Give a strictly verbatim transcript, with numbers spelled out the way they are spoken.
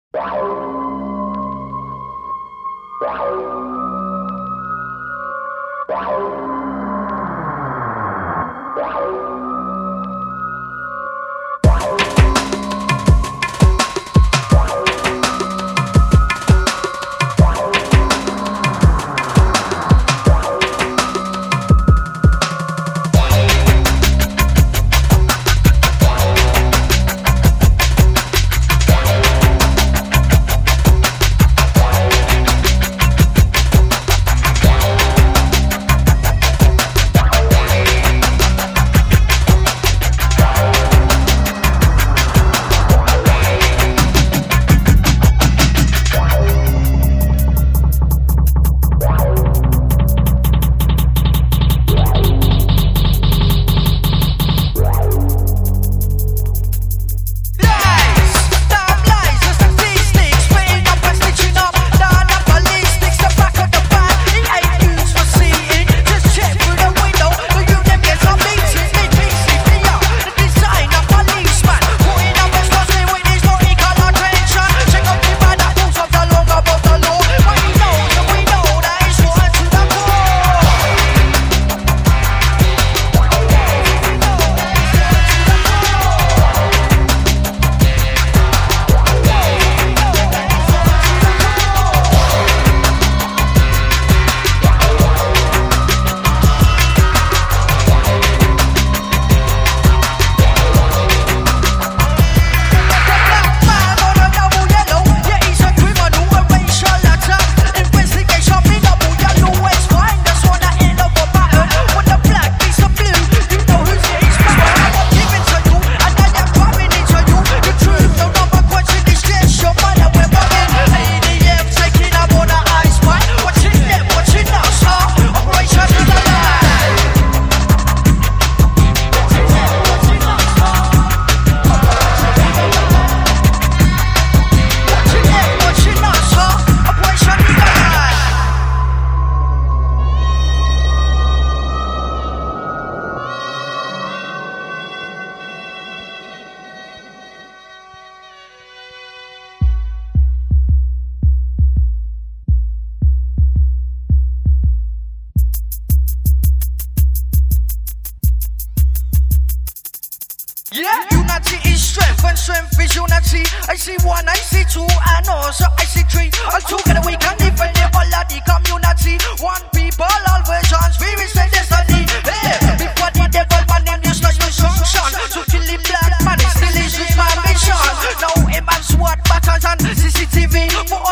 Yeah, unity is strength and strength is unity. I see one, I see two, and also I see three. All together we can defend the whole of the community. One people always chance, we will say destiny. Hey, before the devil man name just like destruction. So kill the black man, it still is with my mission. Now him and SWAT battles and C C T V for